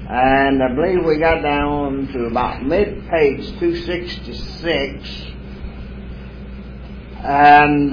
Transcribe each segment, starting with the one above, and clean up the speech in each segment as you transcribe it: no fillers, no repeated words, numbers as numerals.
And I believe we got down to about mid-page 266. And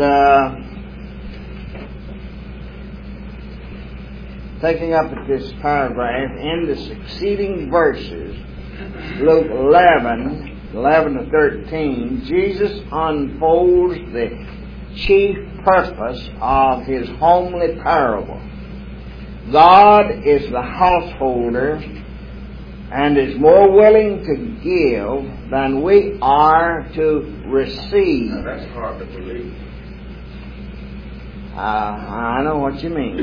taking up at this paragraph, in the succeeding verses, Luke 11 to 13, Jesus unfolds the chief purpose of His homely parable. God is the householder and is more willing to give than we are to receive. Now that's hard to believe. I know what you mean.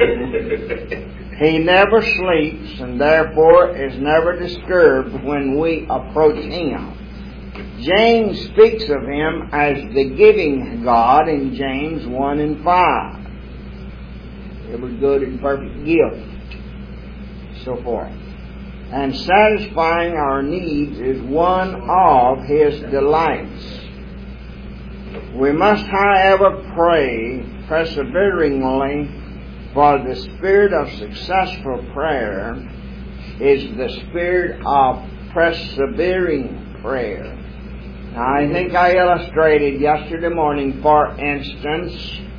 He never sleeps and therefore is never disturbed when we approach Him. James speaks of Him as the giving God in James 1 and 5. Every good and perfect gift, so forth. And satisfying our needs is one of His delights. We must, however, pray perseveringly, for the spirit of successful prayer is the spirit of persevering prayer. Now, I think I illustrated yesterday morning, for instance,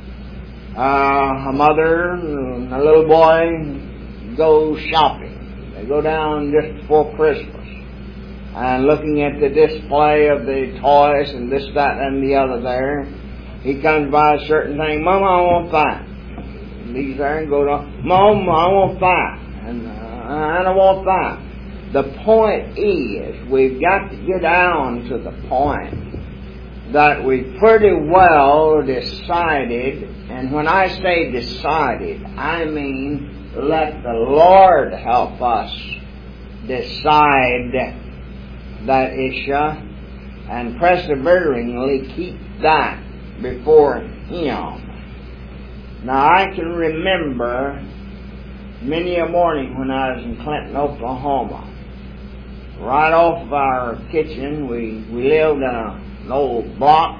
a mother and a little boy go shopping. They go down just before Christmas. And looking at the display of the toys and this, that, and the other there, he comes by a certain thing. Mama, I want that. And he's there and goes on, Mama, I want that. And I want that. The point is, we've got to get down to the point that we pretty well decided, and when I say decided, I mean let the Lord help us decide that issue and perseveringly keep that before Him. Now, I can remember many a morning when I was in Clinton, Oklahoma. Right off of our kitchen, we lived in an old block,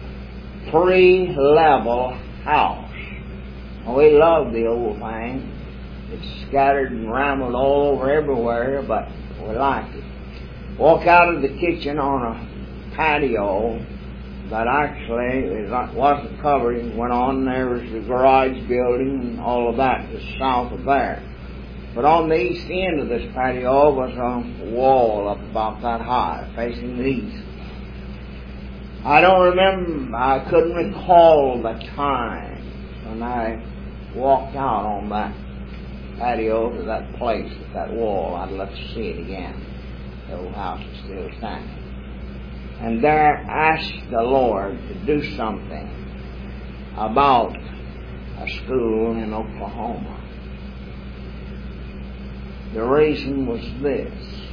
3-level house. We loved the old thing. It's scattered and rambled all over everywhere, but we liked it. Walk out of the kitchen on a patio that actually wasn't covered. It went on, there was the garage building and all of that just south of there. But on the east end of this patio was a wall up about that high, facing the east. I couldn't recall the time when I walked out on that patio to that place, that wall. I'd love to see it again. The old house is still standing. And there asked the Lord to do something about a school in Oklahoma. The reason was this.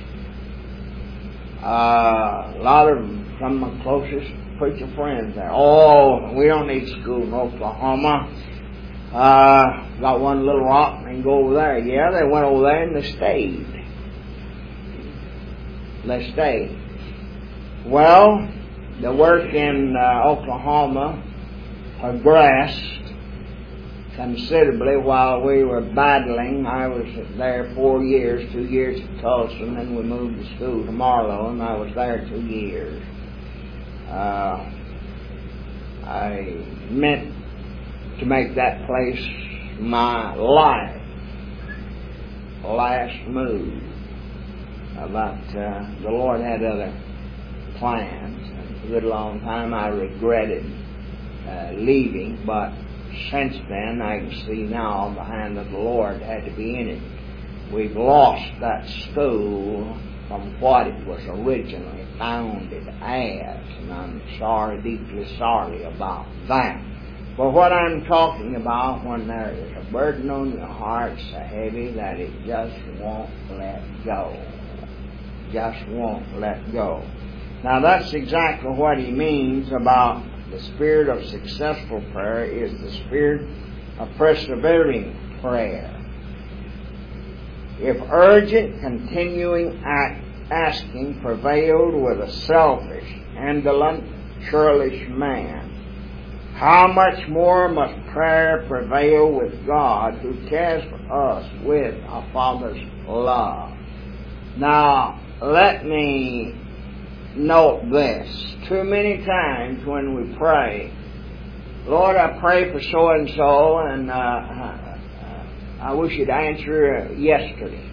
A lot of some of my closest preacher friends there, we don't need school in Oklahoma. Got one little rock and go over there. Yeah, they went over there and they stayed. Well, the work in Oklahoma progressed considerably while we were battling. I was there 4 years, 2 years at Tulsa, and then we moved to school to Marlow, and I was there 2 years. I meant to make that place my life last move. But the Lord had other plans. And a good long time I regretted leaving, but since then I can see now the hand of the Lord had to be in it. We've lost that school from what it was originally founded as, and I'm sorry, deeply sorry about that. But what I'm talking about, when there is a burden on your heart so heavy that it just won't let go. Just won't let go. Now that's exactly what he means about the spirit of successful prayer is the spirit of persevering prayer. If urgent, continuing asking prevailed with a selfish, indolent, churlish man, how much more must prayer prevail with God, who cares for us with a Father's love? Now, let me note this. Too many times when we pray, Lord, I pray for so-and-so, and I wish you'd answer yesterday.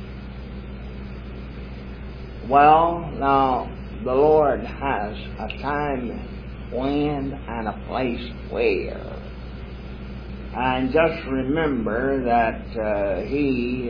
Well, now, the Lord has a time when and a place where. And just remember that He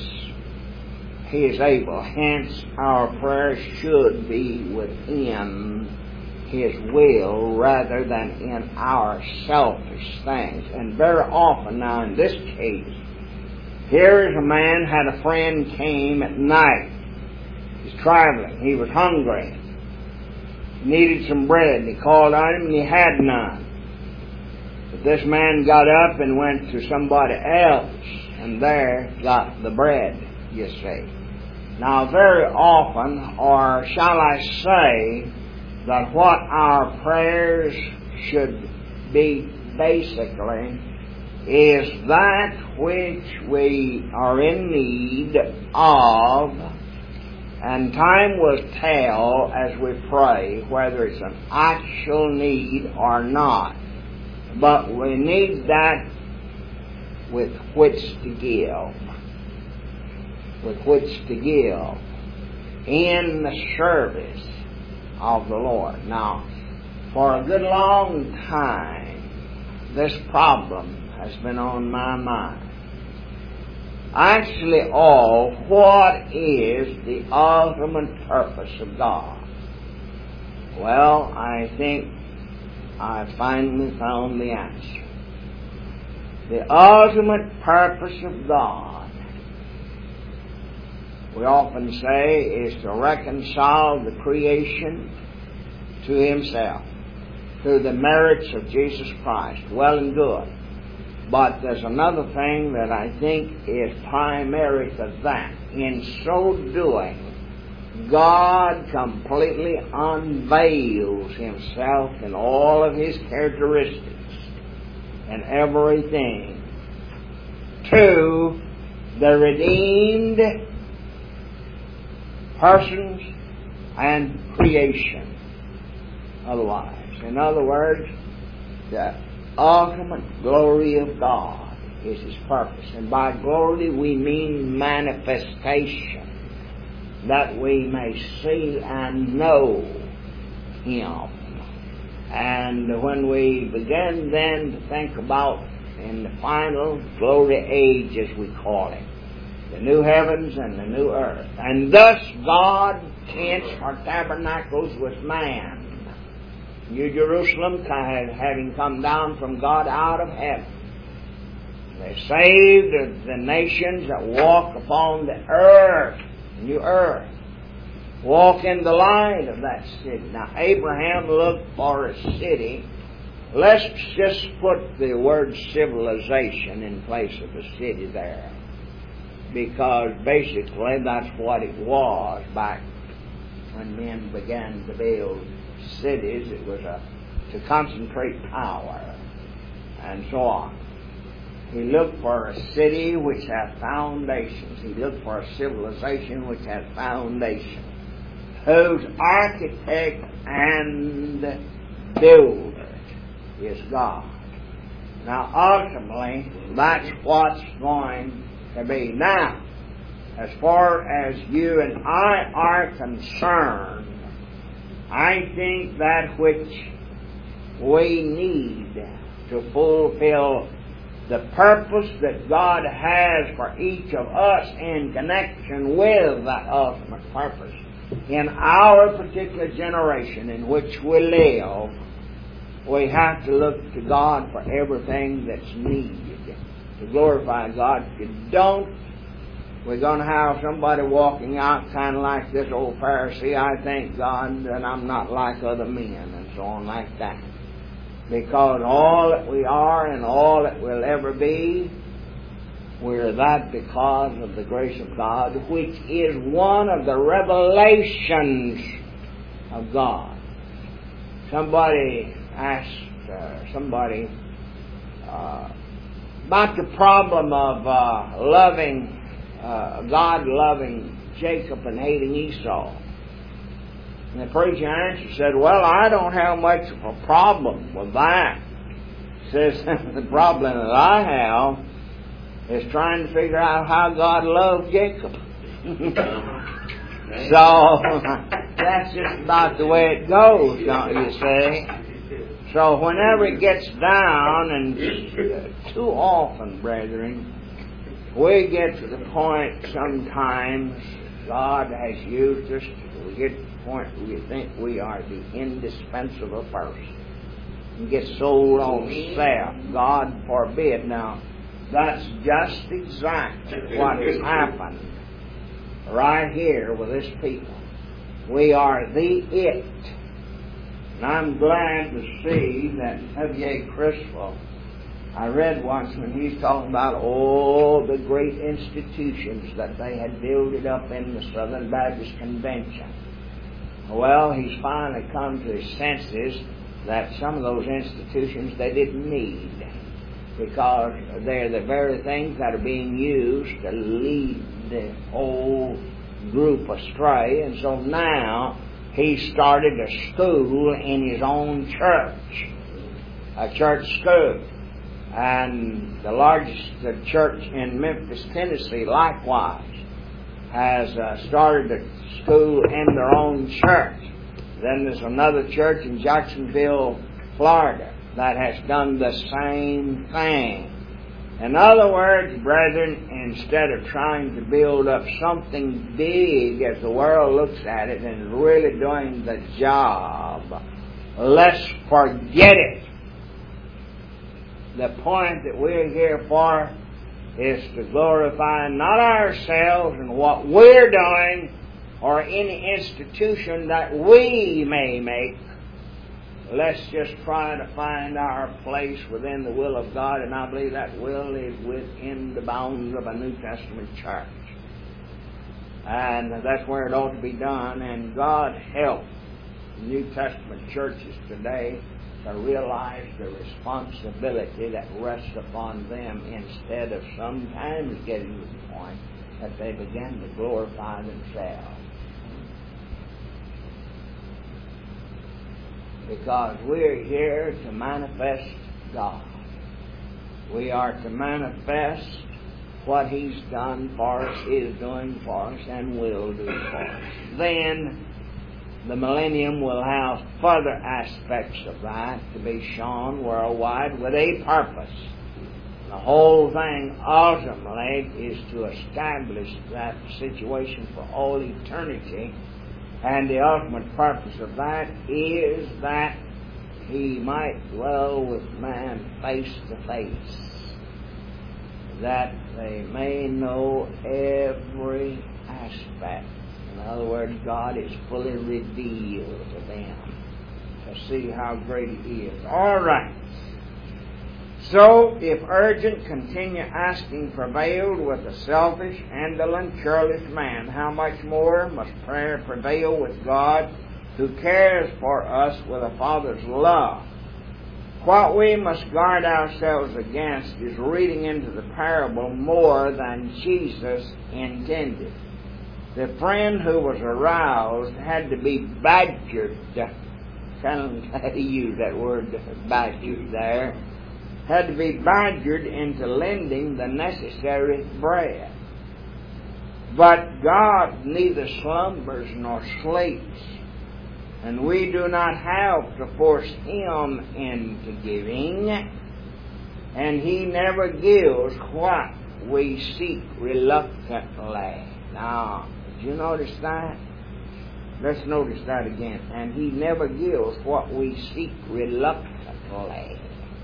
is able. Hence, our prayers should be within His will rather than in our selfish things. And very often, now in this case, here is a man had a friend came at night. He's traveling. He was hungry. He needed some bread. And he called on him and he had none. But this man got up and went to somebody else and there got the bread, you see. Now very often, or shall I say, that what our prayers should be basically is that which we are in need of, and time will tell as we pray whether it's an actual need or not. But we need that with which to give. With which to give in the service of the Lord. Now, for a good long time, this problem has been on my mind. Actually, what is the ultimate purpose of God? Well, I think I finally found the answer. The ultimate purpose of God, we often say, is to reconcile the creation to Himself through the merits of Jesus Christ. Well and good. But there's another thing that I think is primary to that. In so doing, God completely unveils Himself in all of His characteristics and everything to the redeemed persons and creation. Otherwise, in other words, the ultimate glory of God is His purpose. And by glory we mean manifestation, that we may see and know Him. And when we begin then to think about in the final glory age, as we call it, the new heavens and the new earth, and thus God tents or tabernacles with man, New Jerusalem having come down from God out of heaven. They saved the nations that walk upon the earth, new earth, walk in the light of that city. Now, Abraham looked for a city. Let's just put the word civilization in place of the city there, because basically that's what it was back when men began to build cities. It was to concentrate power and so on. He looked for a city which had foundations. He looked for a civilization which had foundations, whose architect and builder is God. Now, ultimately, that's what's going to be. Now, as far as you and I are concerned, I think that which we need to fulfill the purpose that God has for each of us in connection with that ultimate purpose in our particular generation in which we live, we have to look to God for everything that's needed to glorify God. If you don't, we're going to have somebody walking out kind of like this old Pharisee, I thank God that I'm not like other men, and so on like that. Because all that we are and all that we'll ever be, we're that because of the grace of God, which is one of the revelations of God. Somebody asked somebody about the problem of God loving Jacob and hating Esau? And the preacher answered, said, well, I don't have much of a problem with that. He says, the problem that I have is trying to figure out how God loved Jacob. So, that's just about the way it goes, don't you see? So whenever it gets down, and too often, brethren, we get to the point sometimes God has used us, we get to the point where we think we are the indispensable person and get sold on self. God forbid. Now, that's just exactly what has happened right here with this people. We are the it. And I'm glad to see that Javier Criswell, I read once when he's talking about all the great institutions that they had built up in the Southern Baptist Convention. Well, he's finally come to his senses that some of those institutions they didn't need, because they're the very things that are being used to lead the whole group astray. And so now he started a school in his own church, a church school. And the largest church in Memphis, Tennessee, likewise, has started a school in their own church. Then there's another church in Jacksonville, Florida, that has done the same thing. In other words, brethren, instead of trying to build up something big as the world looks at it and is really doing the job, let's forget it. The point that we're here for is to glorify not ourselves and what we're doing or any institution that we may make. Let's just try to find our place within the will of God, and I believe that will is within the bounds of a New Testament church. And that's where it ought to be done, and God help New Testament churches today to realize the responsibility that rests upon them, instead of sometimes getting to the point that they begin to glorify themselves. Because we're here to manifest God. We are to manifest what He's done for us, is doing for us, and will do for us. Then the millennium will have further aspects of that to be shown worldwide with a purpose. The whole thing ultimately is to establish that situation for all eternity. And the ultimate purpose of that is that He might dwell with man face to face, that they may know every aspect. In other words, God is fully revealed to them to see how great He is. All right. So, if urgent, continue asking prevailed with a selfish, indolent, careless man, how much more must prayer prevail with God, who cares for us with a Father's love? What we must guard ourselves against is reading into the parable more than Jesus intended. The friend who was aroused had to be badgered. Kind of glad he used that word, badgered there. Had to be badgered into lending the necessary bread. But God neither slumbers nor sleeps, and we do not have to force Him into giving, and He never gives what we seek reluctantly. Now, did you notice that? Let's notice that again. And He never gives what we seek reluctantly.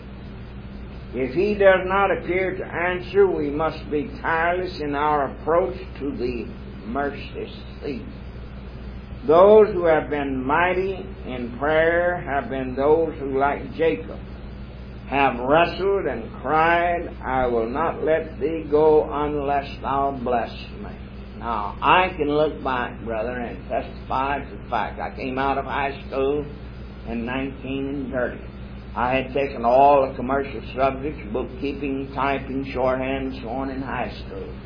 If He does not appear to answer, we must be tireless in our approach to the mercy seat. Those who have been mighty in prayer have been those who, like Jacob, have wrestled and cried, I will not let thee go unless thou bless me. Now, I can look back, brother, and testify to the fact. I came out of high school in 1930. I had taken all the commercial subjects, bookkeeping, typing, shorthand, and so on in high school.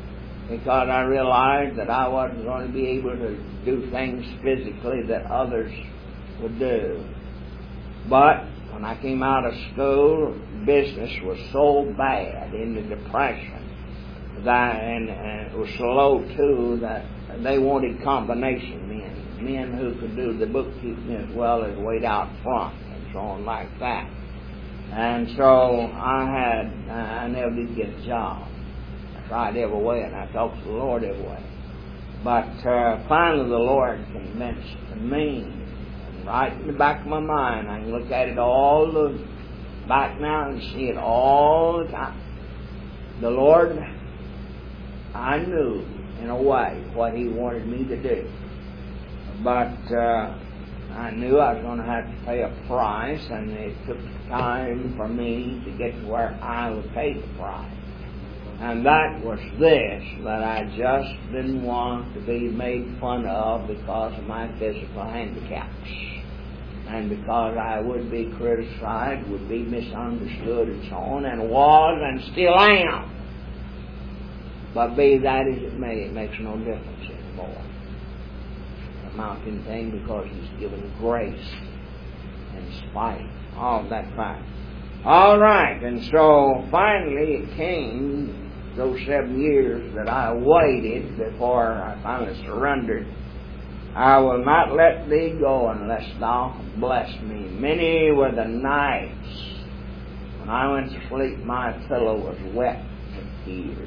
because I realized that I wasn't going to be able to do things physically that others would do. But when I came out of school, business was so bad in the Depression that, and it was so low too, that they wanted combination men who could do the bookkeeping as well as wait out front and so on like that. And so I never did get a job. I tried every way, and I talked to the Lord every way. But finally the Lord convinced me, and right in the back of my mind, I can look at it all the back now and see it all the time. The Lord, I knew in a way what He wanted me to do. But I knew I was going to have to pay a price, and it took time for me to get to where I would pay the price. And that was this, that I just didn't want to be made fun of because of my physical handicaps. And because I would be criticized, would be misunderstood and so on, and was and still am. But be that as it may, it makes no difference anymore. The mountain thing, because He's given grace in spite of that fact. All right, and so finally it came, those 7 years that I waited before I finally surrendered. I will not let thee go unless thou bless me. Many were the nights when I went to sleep, my pillow was wet with tears.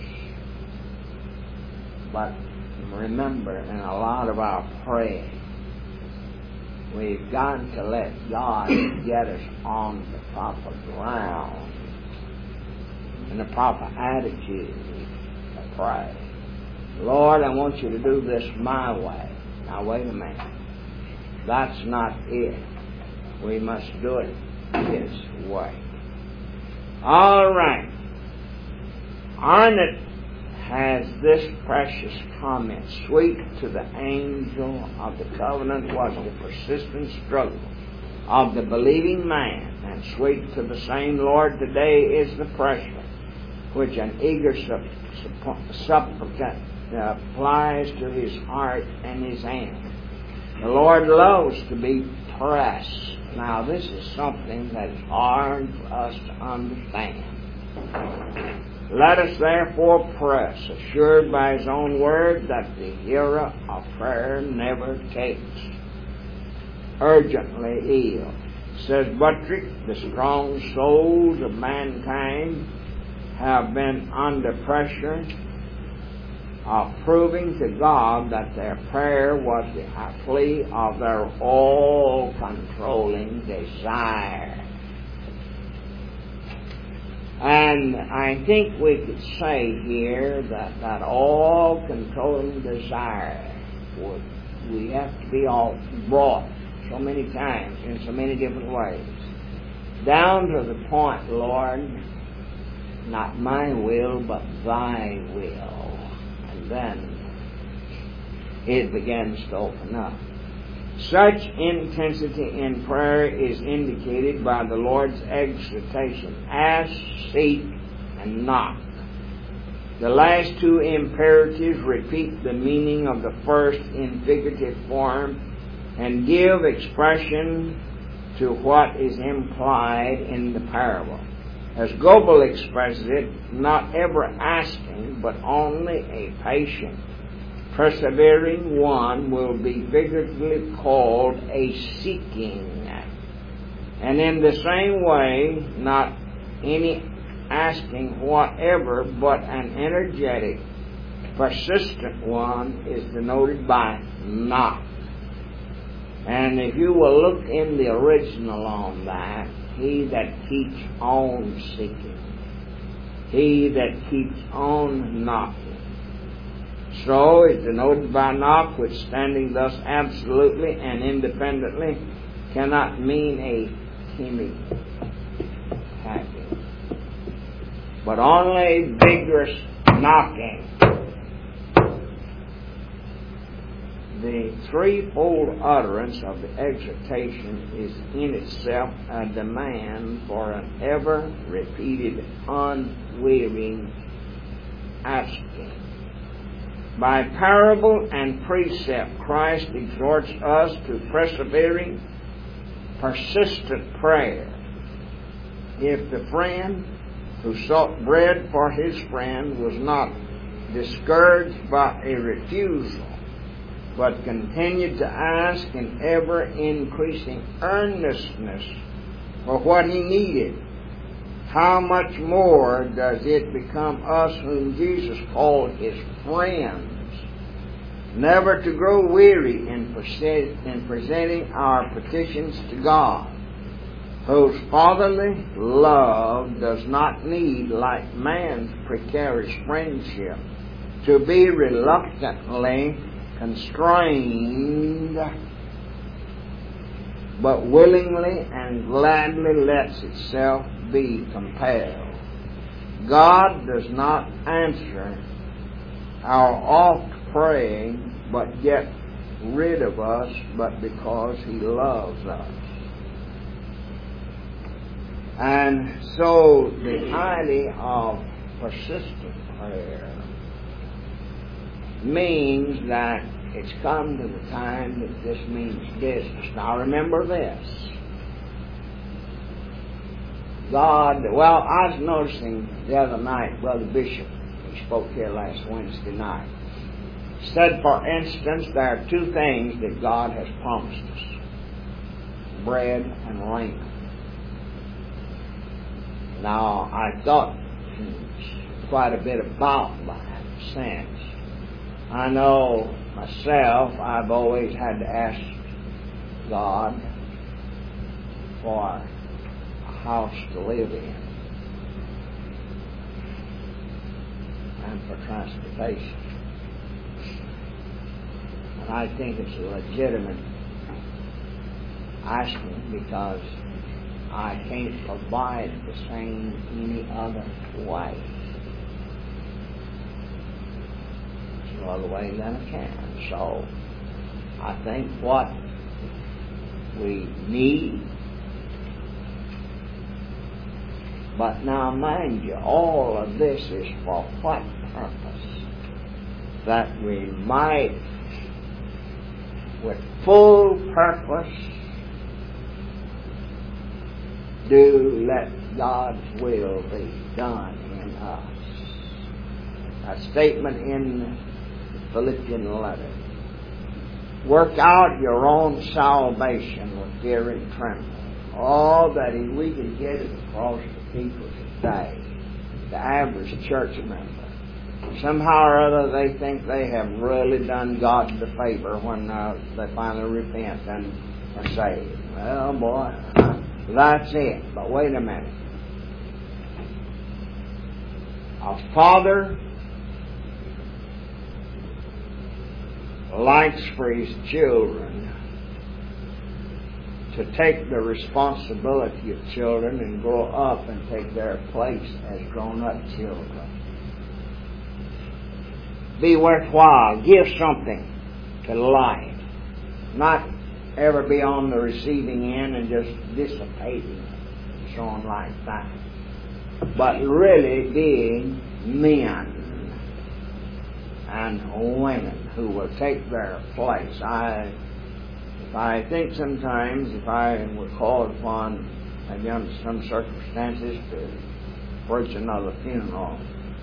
But remember, in a lot of our praying, we've got to let God get us on the proper ground and the proper attitude to pray. Lord, I want you to do this my way. Now wait a minute. That's not it. We must do it His way. All right. Arnott has this precious comment: sweet to the angel of the covenant was the persistent struggle of the believing man, and sweet to the same Lord today is the pressure which an eager supplicant applies to his heart and his hand. The Lord loves to be pressed. Now this is something that is hard for us to understand. Let us therefore press, assured by His own word that the hearer of prayer never takes urgently ill. Says Buttrick, the strong souls of mankind have been under pressure of proving to God that their prayer was the plea of their all-controlling desire. And I think we could say here that all-controlling desire we have to be all brought so many times in so many different ways, down to the point, Lord, not my will, but Thy will. And then it begins to open up. Such intensity in prayer is indicated by the Lord's exhortation: ask, seek, and knock. The last two imperatives repeat the meaning of the first in figurative form and give expression to what is implied in the parable. As Goebel expresses it, not ever asking, but only a patient, persevering one will be figuratively called a seeking. And in the same way, not any asking whatever, but an energetic, persistent one is denoted by knock. And if you will look in the original on that, he that keeps on seeking, he that keeps on knocking. So is denoted by knock, which standing thus absolutely and independently cannot mean a timid tapping, but only vigorous knocking. The threefold utterance of the exhortation is in itself a demand for an ever-repeated, unwearying asking. By parable and precept, Christ exhorts us to persevering, persistent prayer. If the friend who sought bread for his friend was not discouraged by a refusal, but continued to ask in ever-increasing earnestness for what he needed, how much more does it become us whom Jesus called his friends, never to grow weary in presenting our petitions to God, whose fatherly love does not need, like man's precarious friendship, to be reluctantly constrained, but willingly and gladly lets itself be compelled. God does not answer our oft praying, but get rid of us, but because he loves us. And so the idea of persistent prayer means that it's come to the time that this means business. Now remember this. God, well, I was noticing the other night, Brother Bishop, he spoke here last Wednesday night, said, for instance, there are two things that God has promised us: bread and raiment. Now, I thought quite a bit about that since. I know myself, I've always had to ask God for a house to live in and for transportation. And I think it's a legitimate asking, because I can't provide the same any other way. No other way than I can. So I think what we need, but now mind you, all of this is for what purpose? That we might, with full purpose, do let God's will be done in us. A statement in the Philippian letter: work out your own salvation with fear and trembling. All that we can get it across to people today, the average church member, somehow or other they think they have really done God the favor when they finally repent and are saved. Well, boy, that's it. But wait a minute. A father likes for his children to take the responsibility of children and grow up and take their place as grown-up children. Be worthwhile. Give something to life. Not ever be on the receiving end and just dissipating and so on like that. But really being men and women who will take their place. If I think sometimes, if I were called upon, maybe under some circumstances, to preach another funeral,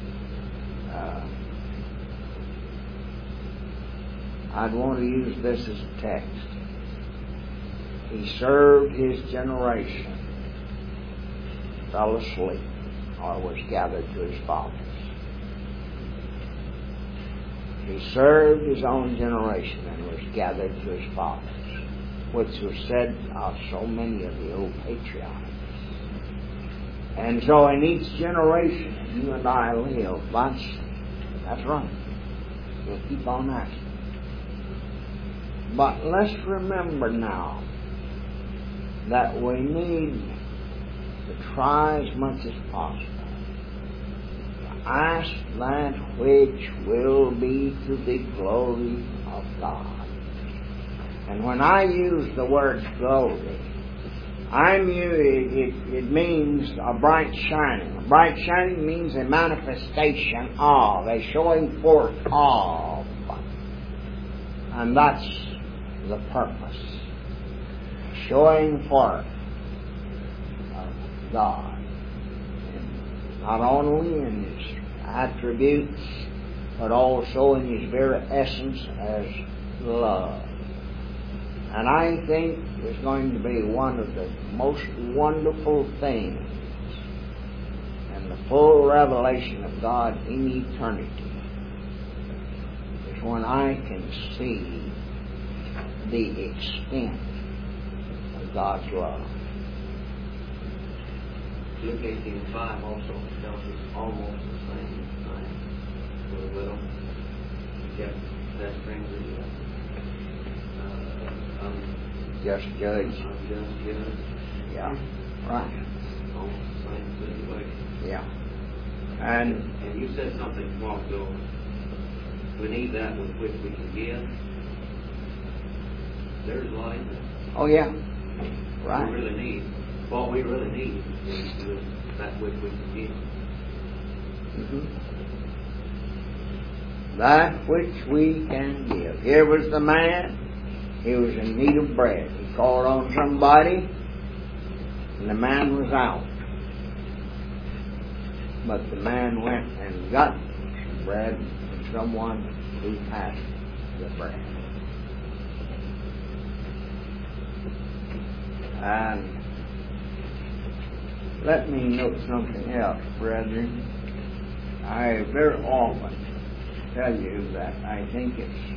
I'd want to use this as a text. He served his generation, fell asleep, or was gathered to his fathers. He served his own generation and was gathered to his fathers, which was said of so many of the old patriarchs. And so in each generation you and I live, that's right. We'll keep on asking. But let's remember now that we need to try as much as possible to ask that which will be to the glory of God. And when I use the word glory, it means a bright shining. A bright shining means a manifestation of, a showing forth of And that's the purpose. Showing forth of God. And not only in His attributes, but also in His very essence as love. And I think it's going to be one of the most wonderful things in the full revelation of God in eternity is when I can see the extent of God's love. Luke 18:5 also tells us almost the same thing. For the widow, he kept that stranger Just judge. unjust judge. Yeah, right. Almost the same situation. Yeah. And you said something a while ago. We need that with which we can give. There's a lot in that. oh yeah, right. We really need. What we really need is that which we can give. That which we can give. Here was the man. He was in need of bread. He called on somebody, and the man was out. But the man went and got some bread from someone who had the bread. And let me note something else, brethren. I very often tell you that I think it's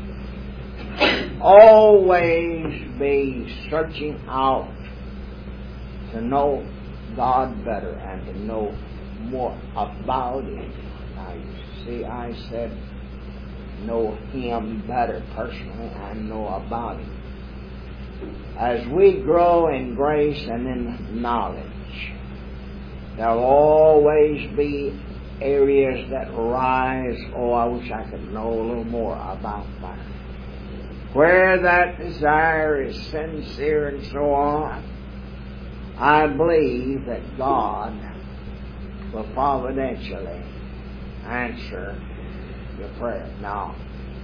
always be searching out to know God better and to know more about Him. Now, you see, I said know Him better personally and know about Him. As we grow in grace and in knowledge, there will always be areas that rise, I wish I could know a little more about that. Where that desire is sincere and so on, I believe that God will providentially answer your prayer. Now,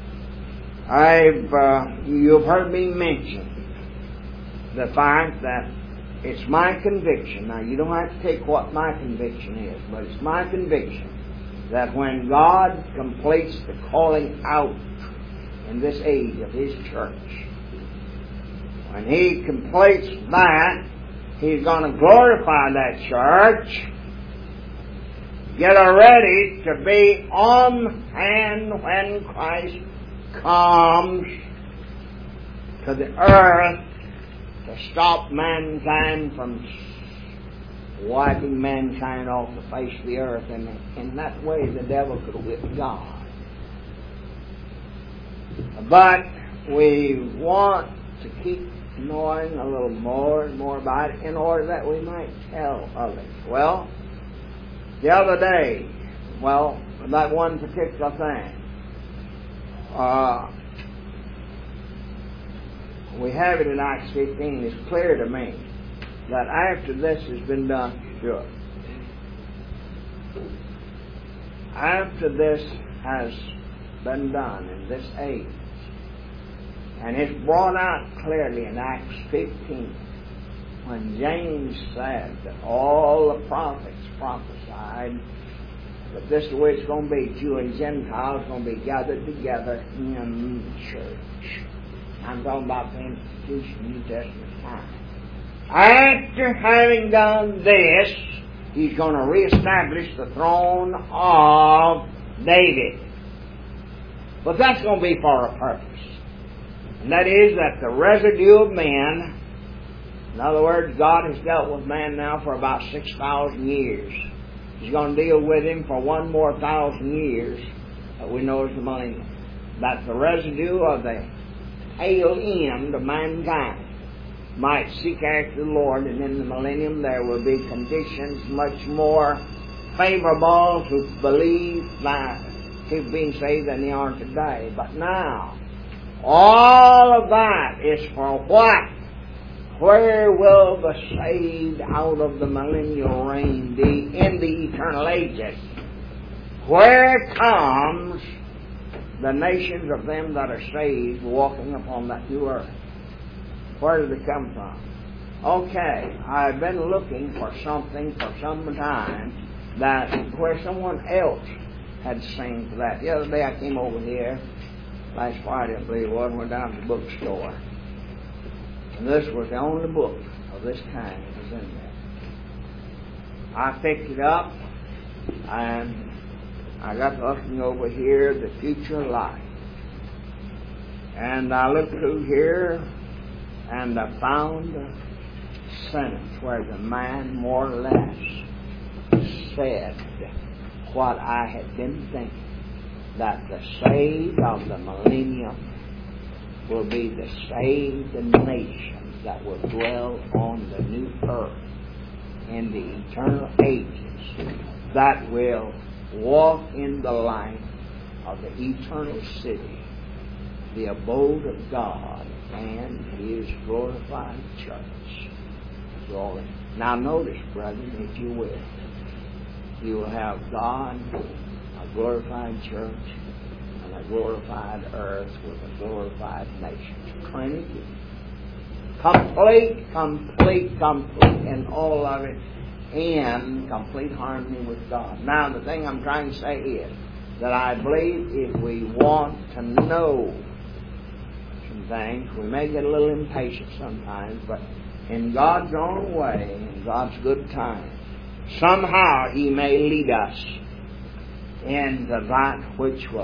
you've heard me mention the fact that it's my conviction. Now, you don't have to take what my conviction is, but it's my conviction that when God completes the calling out in this age of His church, when He completes that, He's going to glorify that church, get her ready to be on hand when Christ comes to the earth to stop mankind from wiping mankind off the face of the earth. And in that way the devil could whip God. But we want to keep knowing a little more and more about it in order that we might tell others. Well, the other day, that one particular thing, we have it in Acts 15. It's clear to me that after this has been done, after this has been done in this age, and it's brought out clearly in Acts 15 when James said that all the prophets prophesied that this is the way it's going to be. Jew and Gentiles going to be gathered together in the church. I'm talking about the institution New Testament time. After having done this, He's going to reestablish the throne of David. But that's going to be for a purpose. And that is that the residue of men, in other words, God has dealt with man now for about 6,000 years. He's going to deal with him for one more 1,000 years that we know as the millennium. That the residue of the tail end of mankind might seek after the Lord, and in the millennium there will be conditions much more favorable to believe that people being saved than they are today. But now, all of that is for what? Where will the saved out of the millennial reign be in the eternal ages? Where comes the nations of them that are saved walking upon that new earth. Where did it come from? Okay, I've been looking for something for some time that where someone else had seen for that. The other day I came over here, last Friday I believe it was, went down to the bookstore. And this was the only book of this kind that was in there. I picked it up and I got looking over here, The Future Life. And I looked through here and I found a sentence where the man more or less said what I had been thinking, that the saved of the millennium will be the saved nations that will dwell on the new earth in the eternal ages, that will walk in the light of the eternal city, the abode of God and His glorified church. Glory. Now notice, brethren, if you will, you will have God, a glorified church, and a glorified earth with a glorified nation. Trinity. Complete in all of it, in complete harmony with God. Now, the thing I'm trying to say is that I believe if we want to know some things, we may get a little impatient sometimes, but in God's own way, in God's good time, somehow He may lead us into that which will